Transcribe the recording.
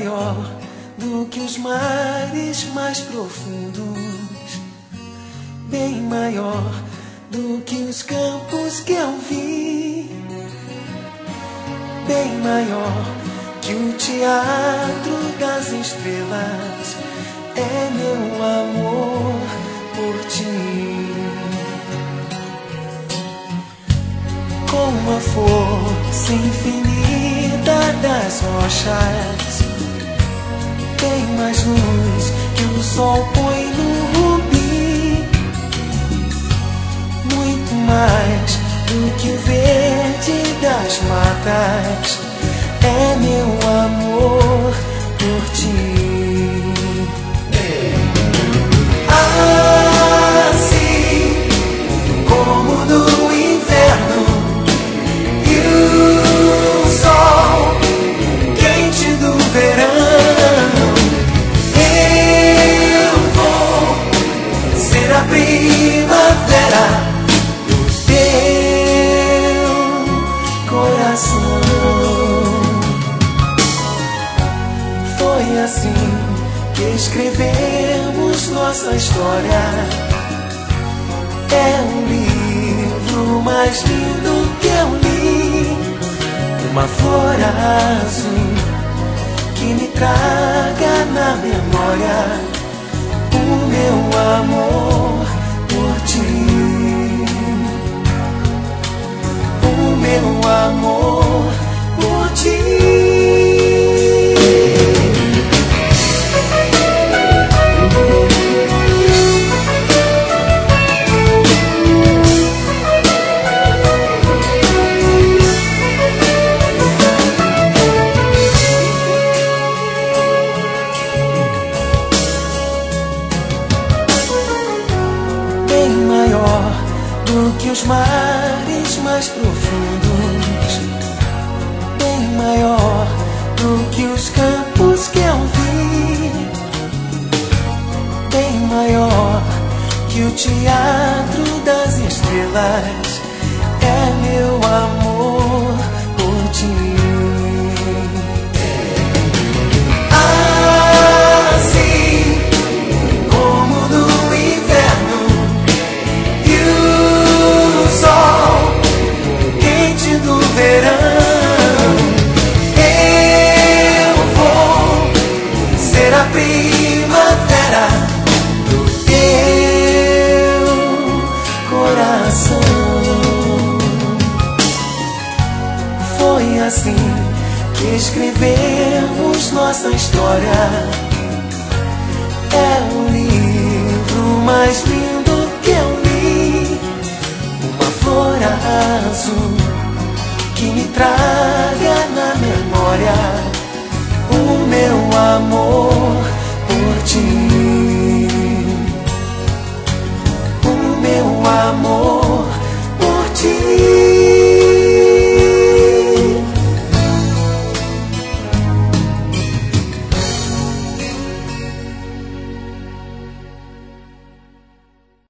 maior do que os mares mais profundos, bem maior do que os campos que eu vi, bem maior que o teatro das estrelas. É meu amor por ti. Com a força infinita das rochas, tem mais luz que o sol põe no rubi, muito mais do que o verde das matas. É meu amor por ti. Assim como no inverno e o sol quente do verão, eu vou ser a primavera do teu coração. Foi assim que escrevemos nossa história. É um livro mais lindo que eu li, uma flor azul que me traga na memória o meu amor por ti, o meu amor por ti. Do que os mares mais profundos, bem maior do que os campos que eu vi, bem maior que o teatro das estrelas. É meu amor por ti. Assim como no inverno sol quente do verão, eu vou ser a primavera do teu coração. Foi assim que escrevemos nossa história. É o livro mais lindo que eu li, uma flor azul que me traga na memória o meu amor por ti.